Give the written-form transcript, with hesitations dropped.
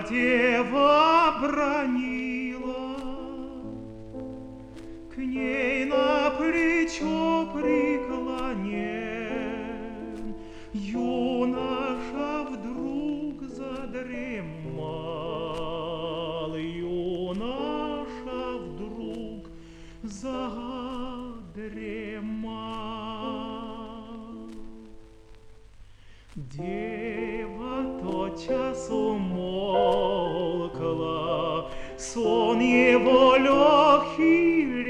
дева бранила, к ней на плечо преклонен, юноша вдруг задремал, юноша вдруг задремал. Дева тотчас умолкла, сон его легкий